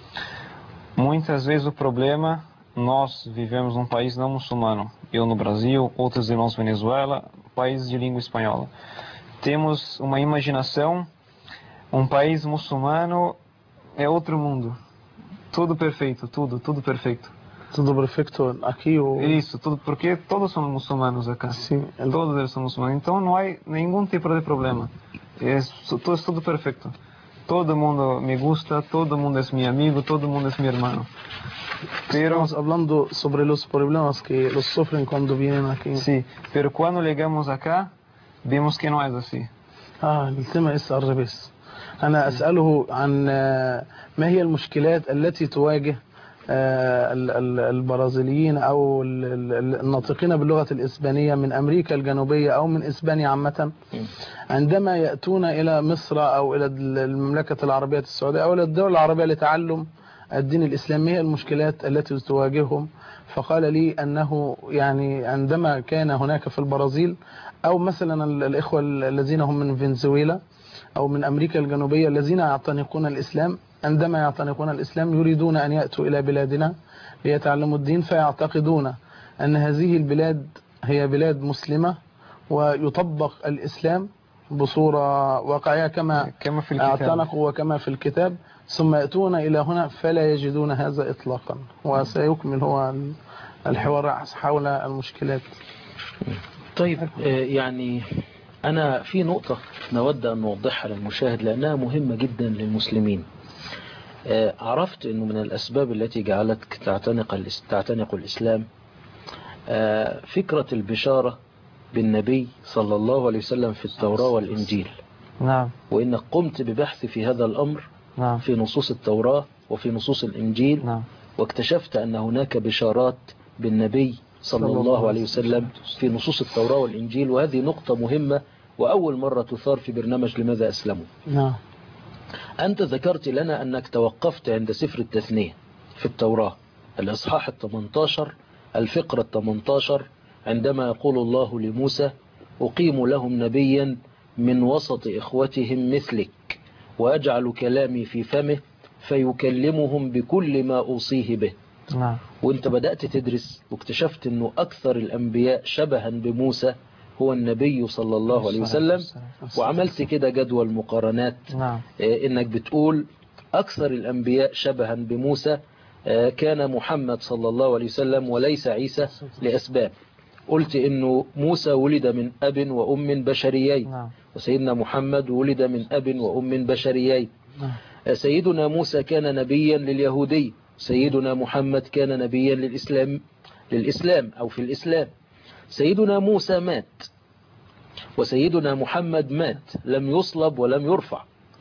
Muitas vezes o problema, nós vivemos num país não muçulmano, eu no Brasil, outros irmãos na Venezuela, países de língua espanhola. Temos uma imaginação, um país muçulmano é outro mundo, tudo perfeito, tudo, tudo perfeito. Tudo perfeito aqui ou... Isso, tudo, porque todos são muçulmanos acá. Sim. Todos eles são muçulmanos, então não há nenhum tipo de problema. É tudo, tudo perfeito. Todo mundo me gusta, todo mundo es mi amigo, todo mundo es mi hermano. Pero estamos hablando sobre los problemas que los sufren cuando vienen aquí. Sí, pero cuando llegamos acá, vemos que no es así. Ah, التema es al revés. أنا أسأله عن ما هي المشكلات التي تواجه البرازيليين أو الناطقين باللغة الإسبانية من أمريكا الجنوبية أو من إسبانيا عامة عندما يأتون إلى مصر أو إلى المملكة العربية السعودية أو إلى الدول العربية لتعلم الدين الإسلامي. هي المشكلات التي تواجههم. فقال لي أنه يعني عندما كان هناك في البرازيل أو مثلا الإخوة الذين هم من فنزويلا أو من أمريكا الجنوبية الذين يعتنقون الإسلام، عندما يعتنقون الإسلام يريدون أن يأتوا إلى بلادنا ليتعلموا الدين، فيعتقدون أن هذه البلاد هي بلاد مسلمة ويطبق الإسلام بصورة واقعية كما كما في اعتنقوا وكما في الكتاب، ثم يأتون إلى هنا فلا يجدون هذا إطلاقا. وسيكمل هو الحوار حول المشكلات. طيب يعني أنا في نقطة نود أن نوضحها للمشاهد لأنها مهمة جدا للمسلمين. عرفت أنه من الأسباب التي جعلتك تعتنق تعتنق الإسلام فكرة البشارة بالنبي صلى الله عليه وسلم في التوراة والإنجيل. نعم. وإنك قمت ببحث في هذا الأمر نعم. في نصوص التوراة وفي نصوص الإنجيل. نعم. واكتشفت أن هناك بشارات بالنبي صلى الله عليه وسلم في نصوص التوراة والإنجيل، وهذه نقطة مهمة وأول مرة تثار في برنامج لماذا أسلموا. نعم. أنت ذكرت لنا أنك توقفت عند سفر التثنية في التوراة الإصحاح الثمنتاشر الفقرة الثمنتاشر، عندما يقول الله لموسى: أقيم لهم نبيا من وسط إخوتهم مثلك وأجعل كلامي في فمه فيكلمهم بكل ما أوصيه به. نعم. وانت بدأت تدرس واكتشفت أنه أكثر الأنبياء شبها بموسى هو النبي صلى الله عليه وسلم، وعملت كده جدول مقارنات. نعم. إنك بتقول أكثر الأنبياء شبها بموسى كان محمد صلى الله عليه وسلم وليس عيسى لأسباب. قلت إنه موسى ولد من أب وأم بشريين. نعم. وسيدنا محمد ولد من أب وأم بشريين. نعم. سيدنا موسى كان نبيا لليهودي، سيدنا محمد كان نبيا للإسلام للإسلام أو في الإسلام. سيدنا موسى مات وسيدنا محمد مات، لم يصلب ولم يرفع.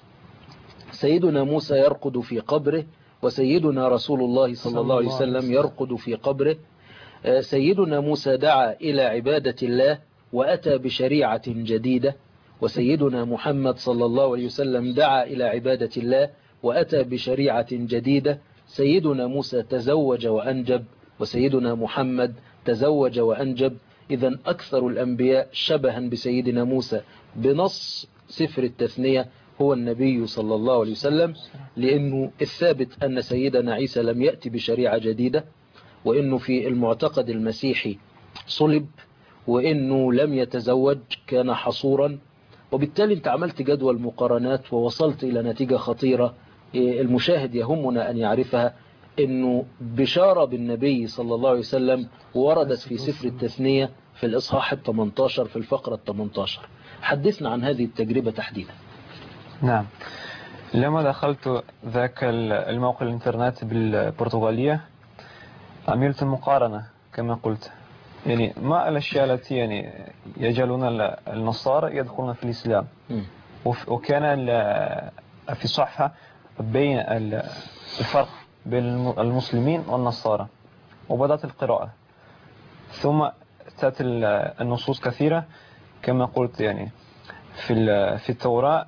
سيدنا موسى يرقد في قبره وسيدنا رسول الله صلى الله عليه وسلم يرقد في قبره. سيدنا موسى دعا إلى عبادة الله وأتى بشريعة جديدة، وسيدنا محمد صلى الله عليه وسلم دعا إلى عبادة الله وأتى بشريعة جديدة. سيدنا موسى تزوج وأنجب وسيدنا محمد تزوج وأنجب. إذن أكثر الأنبياء شبها بسيدنا موسى بنص سفر التثنية هو النبي صلى الله عليه وسلم، لأنه الثابت أن سيدنا عيسى لم يأتي بشريعة جديدة، وأنه في المعتقد المسيحي صلب، وأنه لم يتزوج، كان حصورا. وبالتالي انت عملت جدول مقارنات ووصلت إلى نتيجة خطيرة المشاهد يهمنا أن يعرفها، أنه بشارة بالنبي صلى الله عليه وسلم وردت في سفر التثنية في الإصحاح الثمنتاشر في الفقرة الثمنتاشر. حدثنا عن هذه التجربة تحديدا. نعم. لما دخلت ذاك الموقع الانترنت بالبرتغالية عملت مقارنة كما قلت، يعني ما الأشياء التي يعني يجعلون النصارى يدخلون في الإسلام. وكان في صحة بين الفرق بين المسلمين والنصارى، وبدأت القراءة ثم تأتي النصوص كثيرة كما قلت. يعني في في التوراة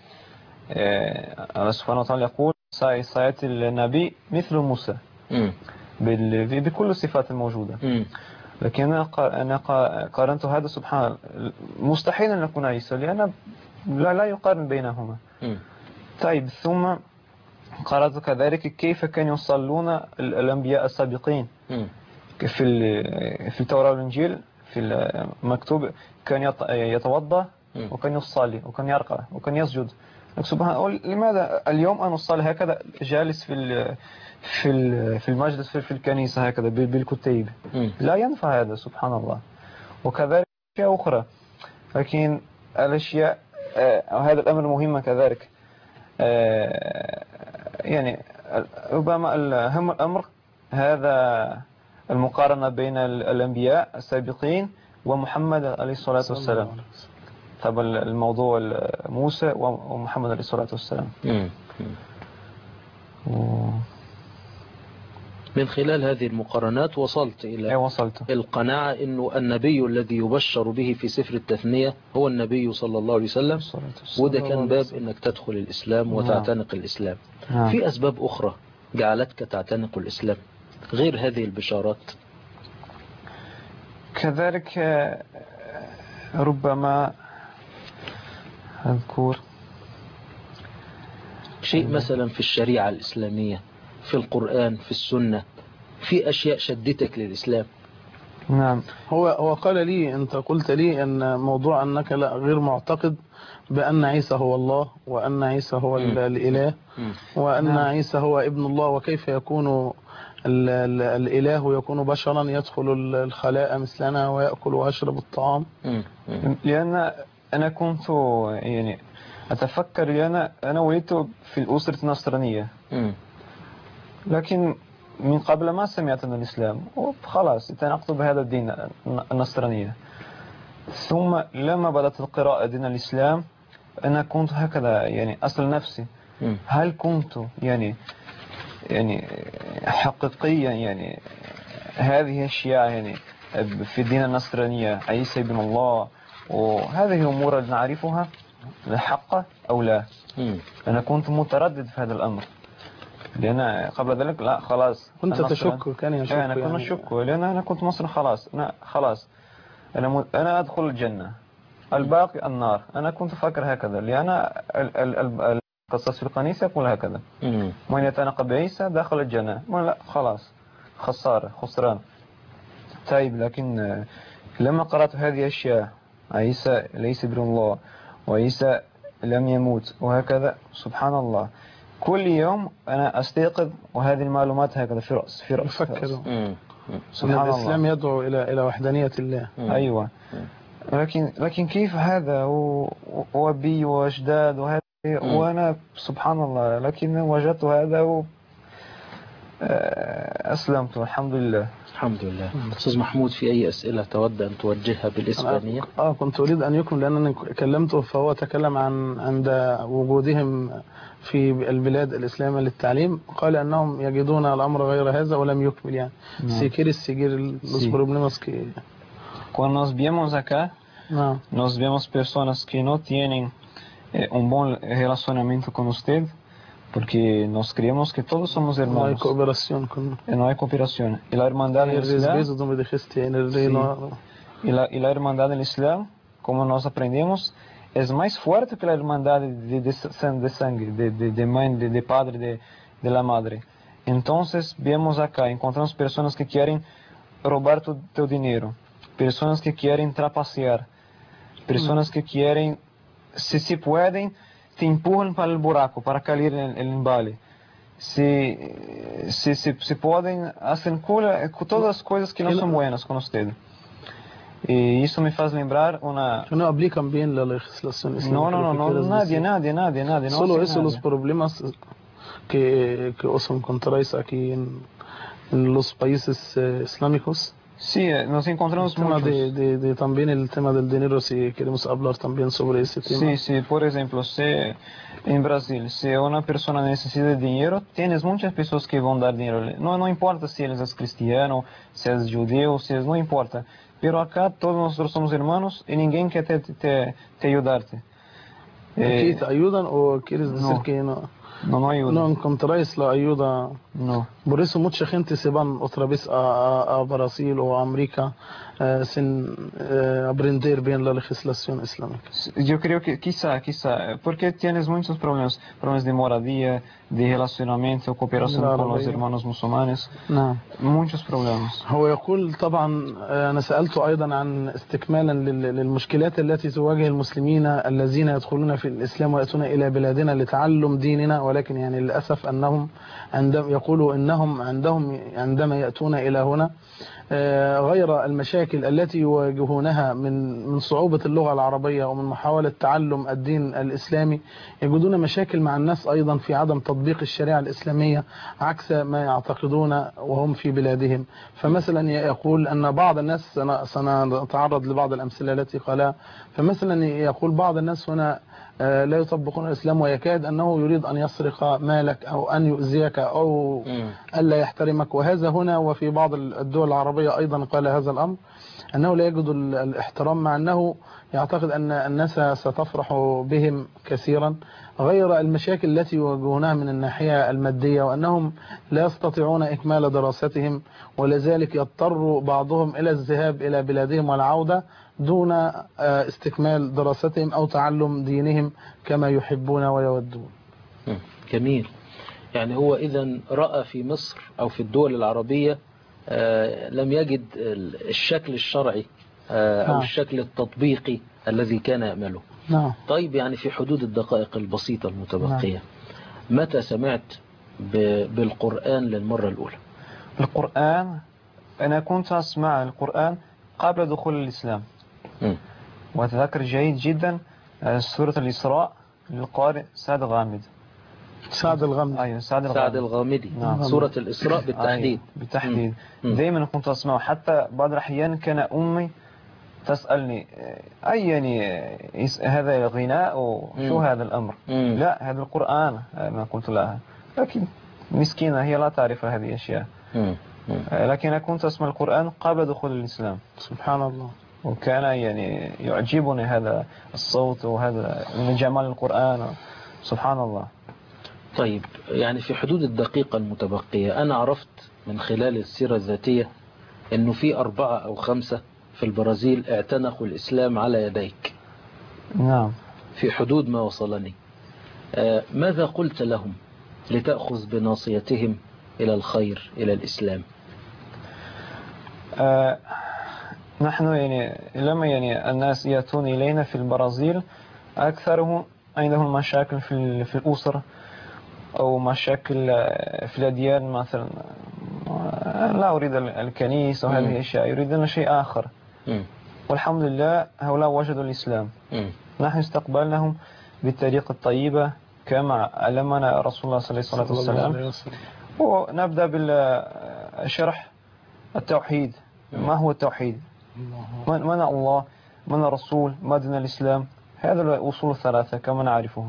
الله سبحانه وتعالى يقول: سيأتي النبي مثل موسى بكل الصفات الموجودة. لكن أنا قارنت هذا سبحان مستحيل أن يكون عيسى، لأن لا, لا يقارن بينهما. طيب ثم قرأت كذلك كيف كانوا يصلون الأنبياء السابقين في في التوراة والإنجيل. في المكتوب كان يتوضأ وكان يصلي وكان يركع وكان يسجد. سبحان الله، لماذا اليوم أنا أصلي هكذا جالس في في في المجلس في الكنيسة هكذا بالكتيب؟ لا ينفع هذا سبحان الله. وكذلك أشياء أخرى. لكن الأشياء هذا الأمر مهم كذلك. يعني ربما أهم الأمر هذا المقارنة بين الأنبياء السابقين ومحمد عليه الصلاة والسلام. طب الموضوع موسى ومحمد عليه الصلاة والسلام. من خلال هذه المقارنات وصلت إلى أي وصلت. القناعة أنه النبي الذي يبشر به في سفر التثنية هو النبي صلى الله عليه وسلم، وده كان باب أنك تدخل الإسلام وتعتنق الإسلام. نعم. في أسباب أخرى جعلتك تعتنق الإسلام غير هذه البشارات؟ كذلك ربما أذكر شيء مثلا في الشريعة الإسلامية، في القرآن، في السنة، في أشياء شدتك للإسلام. نعم. هو هو قال لي، أنت قلت لي أن موضوع أنك لا غير معتقد بأن عيسى هو الله، وأن عيسى هو م. الإله، م. وأن نعم. عيسى هو ابن الله، وكيف يكون ال ال الإله يكون بشرا يدخل الخلاء مثلنا ويأكل ويشرب الطعام. م. م. لأن أنا كنت يعني أتفكر، لأن أنا ولدت في الأسرة النصرانية، م. لكن من قبل ما سمعت عن الإسلام وخلاص اتنقت بهذا الدين النصرانية. ثم لما بدأت القراءة دين الإسلام أنا كنت هكذا يعني أسأل نفسي هل كنت يعني يعني حقيقيا يعني هذه أشياء يعني في الدين النصرانية عيسى ابن الله وهذه أمور نعرفها الحق أو لا. أنا كنت متردد في هذا الأمر لأن قبل ذلك لا خلاص كنت تشك كان يشك أنا كنت يعني. أشك لأن أنا كنت مصر خلاص أنا خلاص أنا م... أنا أدخل الجنة الباقي النار. أنا كنت فاكر هكذا لأن ال... ال... ال... القصص في الكنيسة يقول هكذا من يتنقى بعيسى داخل الجنة. لا خلاص خسارة خسران. طيب لكن لما قرأت هذه الأشياء عيسى ليس ابن الله وعيسى لم يموت وهكذا سبحان الله كل يوم أنا أستيقظ وهذه المعلومات هكذا في رأس في رأس أفكر سبحان الله. الإسلام يدعو إلى إلى وحدانية الله. أيوة. لكن لكن كيف هذا وأبي وأجداد وهذا وأنا سبحان الله لكن وجدت هذا و أسلمت الحمد لله. الحمد لله. أستاذ محمود في أي أسئلة تود أن توجهها بالإسبانية؟ آه كنت أريد أن يكون لأنني كلمته فهو تكلم عن عند وجودهم في البلاد الإسلامية للتعليم قال أنهم يجدون الأمر غير هذا ولم يكمل يعني. No. Si quieres seguir los Sí. problemas que... Cuando nos vemos acá, no. nos vemos personas que no tienen eh, un buen relacionamiento con usted, porque nos creemos que todos somos hermanos. No hay cooperación con... No hay cooperación. Y la hermandad del Islam, y la, y la hermandad del Islam, como nos aprendemos, es más fuerte que la hermandad de, de, de sangre, de, de, de mãe, de, de padre, de, de la madre. Entonces, vemos acá, encontramos personas que quieren robar tu, tu dinero, personas que quieren trapacear, personas que quieren, si se pueden, te empujan para el buraco, para caer en el embale. Si, si, si, si pueden, hacen todas las cosas que no son buenas con usted. Y eso me hace lembrar una... No aplican bien la legislación islámica. No, no, no, no nadie, nadie, nadie, nadie. No Solo eso, nadie. los problemas que, que os encontráis aquí en, en los países eh, islámicos. Sí, nos encontramos el tema muchos. De, de, de también el tema del dinero, si queremos hablar también sobre ese tema. Sí, sí, por ejemplo, si en Brasil, si una persona necesita dinero, tienes muchas personas que van a dar dinero. No, no importa si él es cristiano, si es judío, si es, no importa. Pero acá todos nosotros somos hermanos y ninguém quer te, te, te ayudarte. ¿Aquí eh, te ayudan o quieres decir no, que no? No, no ayudan. No encontráis la ayuda. No. Por eso mucha gente se van otra vez a, a, a Brasil o a América eh, sin eh, aprender bien la legislación islámica. Yo creo que quizá, quizá, porque tienes muchos problemas, problemas de moradía, de relacionamiento, cooperación claro, con los hermanos musulmanes. نعم. muchos problemas. هو يقول طبعا أنا سألته أيضا عن استكمالا للمشكلات التي تواجه المسلمين الذين يدخلون في الإسلام ويأتون إلى بلادنا لتعلم ديننا، ولكن يعني للأسف أنهم عندما يقولوا أنهم عندهم عندما يأتون إلى هنا غير المشاكل التي يواجهونها من من صعوبة اللغة العربية ومن محاولة تعلم الدين الإسلامي، يجدون مشاكل مع الناس أيضا في عدم تطبيق الشريعة الإسلامية عكس ما يعتقدون وهم في بلادهم. فمثلا يقول أن بعض الناس، سنتعرض لبعض الأمثلة التي قالها، فمثلا يقول بعض الناس هنا لا يطبقون الإسلام ويكاد أنه يريد أن يسرق مالك أو أن يؤذيك أو ألا يحترمك، وهذا هنا وفي بعض الدول العربية أيضا قال هذا الأمر، أنه لا يجد الاحترام مع أنه يعتقد أن الناس ستفرح بهم كثيرا، غير المشاكل التي يواجهونها من الناحية المادية وأنهم لا يستطيعون إكمال دراستهم، ولذلك يضطر بعضهم إلى الذهاب إلى بلادهم والعودة دون استكمال دراستهم أو تعلم دينهم كما يحبون ويودون. جميل. يعني هو إذن رأى في مصر أو في الدول العربية لم يجد الشكل الشرعي أو الشكل التطبيقي الذي كان يأمله. نعم. طيب يعني في حدود الدقائق البسيطة المتبقية، نعم. متى سمعت بالقرآن للمرة الأولى؟ القرآن أنا كنت أسمع القرآن قبل دخول الإسلام. م. وأتذكر جيد جدا سورة الإسراء للقارئ سعد غامد. سعد الغمدي. أيوة سعد الغامدي, سعد الغامدي. نعم. سورة الإسراء بالتحديد. أيوة بالتحديد. مم. دائما كنت أسمعه، حتى بعض الأحيان كان أمي تسألني أي يعني هذا الغناء وشو مم. هذا الأمر. مم. لا هذا القرآن. أنا قلت لها لكن مسكينة هي لا تعرف هذه الأشياء. مم. مم. لكن أنا كنت أسمع القرآن قبل دخول الإسلام. سبحان الله. وكان يعني يعجبني هذا الصوت وهذا من جمال القرآن. سبحان الله. طيب يعني في حدود الدقيقة المتبقية، أنا عرفت من خلال السيرة الذاتية أنه في أربعة أو خمسة في البرازيل اعتنقوا الإسلام على يديك. نعم. في حدود ما وصلني. آه ماذا قلت لهم لتأخذ بناصيتهم إلى الخير إلى الإسلام؟ آه نحن يعني لما يعني الناس يأتون إلينا في البرازيل أكثرهم عندهم مشاكل في في الأسرة أو مشاكل في الأديان مثلا. لا أريد الكنيسة وهذه الأشياء، يريدون شيء آخر. م. والحمد لله هؤلاء وجدوا الإسلام. م. نحن استقبلناهم بالطريقة الطيبة كما علمنا رسول الله صلى الله عليه وسلم. ونبدأ بالشرح التوحيد. ما هو التوحيد؟ من, من الله، من الرسول، ما دين الإسلام. هذا الأصول الثلاثة كما نعرفهم.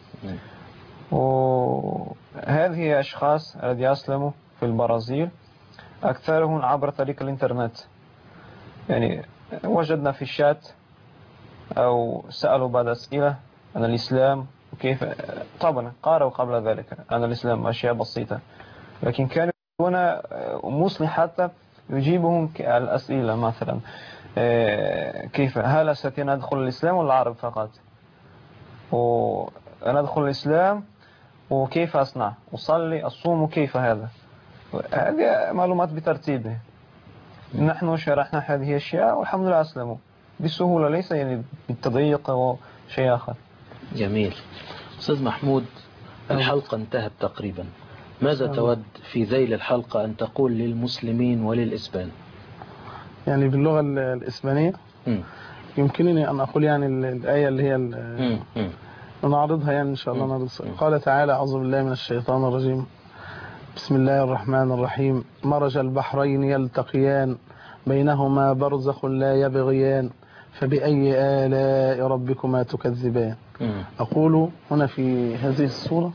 وهذه أشخاص الذين أسلموا في البرازيل أكثرهم عبر طريق الإنترنت. يعني وجدنا في الشات أو سألوا بعض أسئلة عن الإسلام وكيف. طبعا قاروا قبل ذلك عن الإسلام أشياء بسيطة، لكن كانوا هنا مسلم حتى يجيبهم الأسئلة مثلا كيف هل أستطيع أن أدخل الإسلام ولا العرب فقط، وأنا أدخل الإسلام وكيف أصنع، أصلي، أصوم، وكيف هذا. هذه معلومات بترتيبه. نحن شرحنا هذه الأشياء والحمد لله أسلموا بسهولة، ليس يعني بالتضييق أو شيء آخر. جميل. أستاذ محمود، الحلقة انتهت تقريبا. ماذا تود في ذيل الحلقة أن تقول للمسلمين وللإسبان؟ يعني باللغة الإسبانية م. يمكنني أن أقول يعني الآية اللي هي نعرضها يعني إن شاء الله نعرض. قال تعالى: أعوذ بالله من الشيطان الرجيم، بسم الله الرحمن الرحيم. مرج البحرين يلتقيان بينهما برزخ لا يبغيان فبأي آلاء ربكما تكذبان. م. أقول هنا في هذه السورة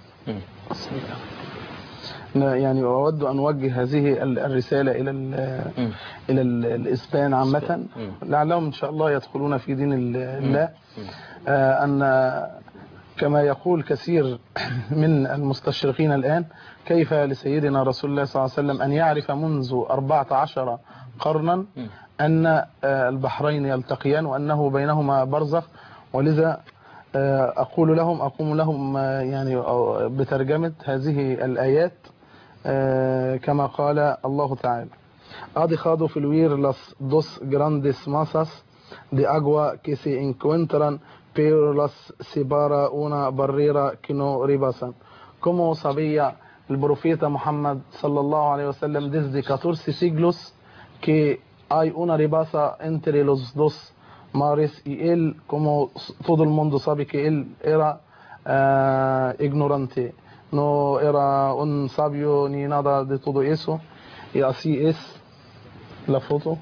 يعني أود أن أوجه هذه الرسالة إلى إلى الإسبان عامة، لعلهم إن شاء الله يدخلون في دين الله. أن كما يقول كثير من المستشرقين الآن، كيف لسيدنا رسول الله صلى الله عليه وسلم أن يعرف منذ أربعة عشر قرنا أن البحرين يلتقيان وأنه بينهما برزخ. ولذا أقول لهم أقوم لهم يعني بترجمة هذه الآيات كما قال الله تعالى: Ha dejado fluir las dos grandes masas de agua que se encuentran, pero las separa una barrera que no rebasan. Como sabía el profeta Muhammad sallallahu alaihi wasallam desde catorce siglos que hay una rebasa entre los dos mares, y él, como todo el mundo sabe, que él era uh, ignorante, no era un sabio ni nada de todo eso. Y así es la foto.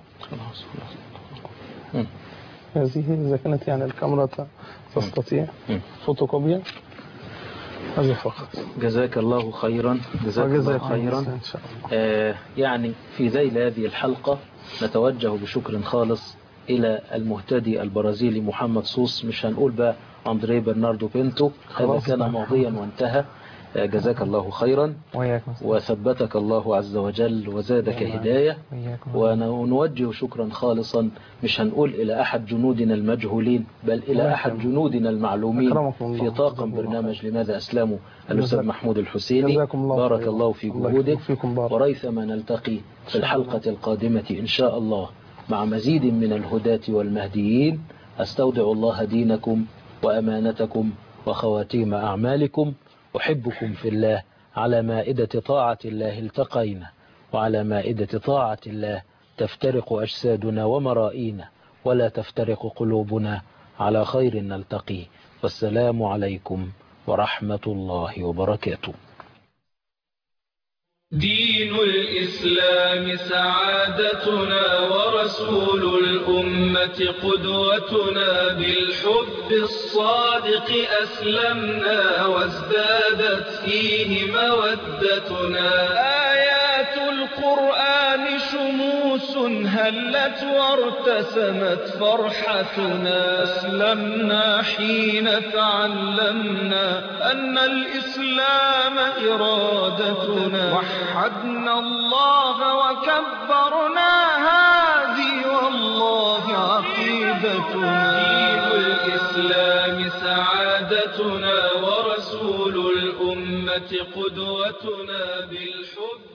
هذه إذا كانت يعني الكاميرا تستطيع فوتوكوبيا. هذا فقط. جزاك الله خيرا. جزاك الله خيرا. آه يعني في ذيل هذه الحلقة نتوجه بشكر خالص إلى المهتدي البرازيلي محمد صوص. مش هنقول بقى أندري برناردو بينتو، هذا كان ماضيا وانتهى. جزاك الله خيرا وثبتك الله عز وجل وزادك هداية. ونوجه شكرا خالصا مش هنقول إلى أحد جنودنا المجهولين، بل إلى أحد جنودنا المعلومين في طاقم برنامج لماذا أسلموا، الأستاذ محمود الحسيني. بارك الله في جهودك، وريثما نلتقي في الحلقة القادمة إن شاء الله مع مزيد من الهداة والمهديين. أستودع الله دينكم وأمانتكم وخواتيم أعمالكم. أحبكم في الله. على مائدة طاعة الله التقينا، وعلى مائدة طاعة الله تفترق أجسادنا ومرائينا، ولا تفترق قلوبنا. على خير نلتقي، والسلام عليكم ورحمة الله وبركاته. دين الإسلام سعادتنا ورسول الأمة قدوتنا، بالحب الصادق أسلمنا وازدادت فيه مودتنا. آيات القرآن شموس هلت وارتسمت فرحتنا، أسلمنا حين تعلمنا أن الإسلام إرادتنا، وحدنا الله وكبرنا هذه والله عقيدتنا. دين الإسلام سعادتنا ورسول الأمة قدوتنا، بالحب